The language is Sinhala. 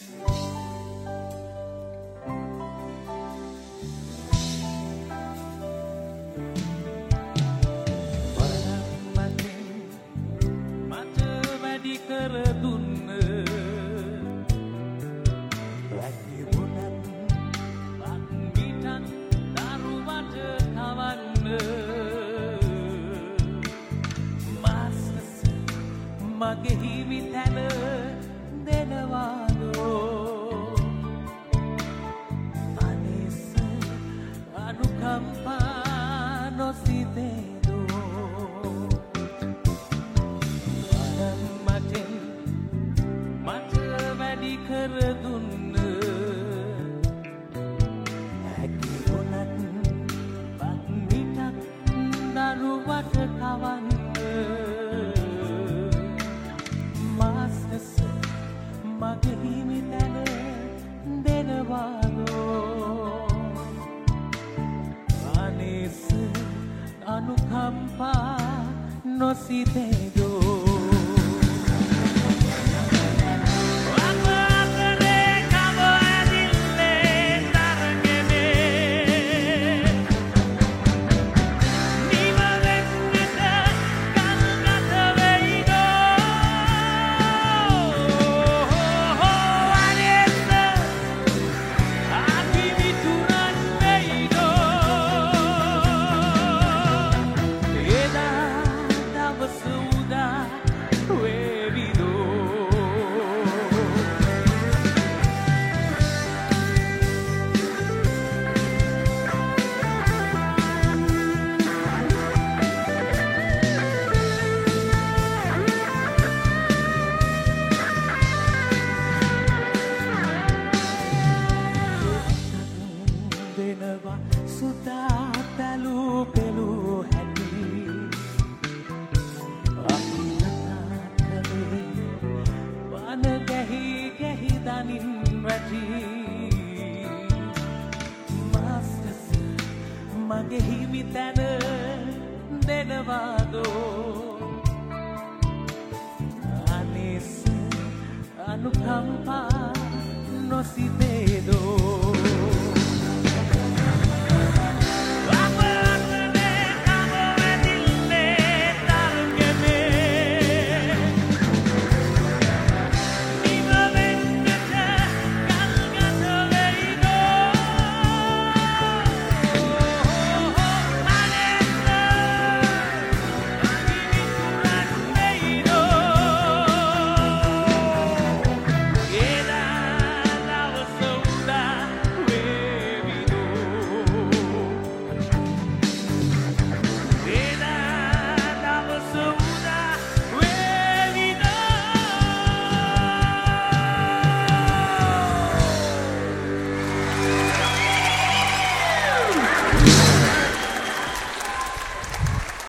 මගේ හිමි තැන දෙනවාදෝ අනිස අනුකම්පා නොසිතේදෝ මටෙන් මට වැඩි කර දුන්න හැකි වුණත් බත් මිටක් දරුවට කවන්න මගේ හිමි තැන දෙනවාදෝ අනිස අනුකම්පා නොසිතේදෝ සුදා පැලු පෙළු හැටි අකිලතා කලේ වන ගැහි ගැහි දනින් වැටි මාස්ටර්ස් මගේ හිමි තැන දෙනවාදෝ අනිස අනුකම්පා නොසිතේදෝ